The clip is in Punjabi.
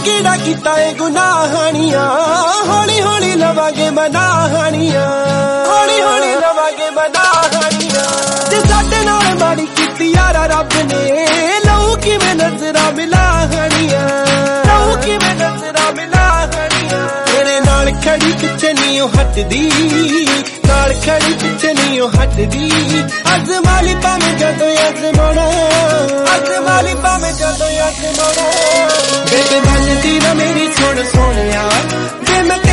ਕਿਹੜਾ ਕੀਤਾ ਏ ਗੁਨਾਹਾਨੀਆਂ ਹੌਲੀ ਹੌਲੀ ਲਵਾਂਗੇ ਮਨਾਹਾਨੀਆਂ ਹੌਲੀ ਹੌਲੀ ਲਵਾਂਗੇ ਮਨਾਹਾਨੀਆਂ ਜੇ ਸਾਡੇ ਨਾਲ ਮਾੜੀ ਕੀਤੀ ਯਾਰਾ ਰੱਬ ਨੇ ਲਊ ਕਿਵੇਂ ਨਜ਼ਰਾਂ ਮਿਲਾਹਾਨੀਆਂ ਲਊ ਕਿਵੇਂ ਨਜ਼ਰਾਂ ਮਿਲਾਹਾਨੀਆਂ ਤੇਰੇ ਨਾਲ ਖੜੀ ਪਿੱਛੇ ਨਹੀਂ ਹਟਦੀ ਨਾਲ ਖੜੀ ਪਿੱਛੇ ਨਹੀਂ ਹਟਦੀ ਅਜ਼ਮਾਲੀ ਭਾਵੇਂ ਜਦੋਂ ਅਜ਼ਮਾਉਣਾ ਅਜ਼ਮਾਲੀ ਭਾਵੇਂ ਜਦੋਂ ਅਜ਼ਮਾਉਣਾ ਬੇਬੇ ਬਣਦੀ ਨਾ ਮੇਰੀ ਸੁਣ ਸੋਹਣਿਆ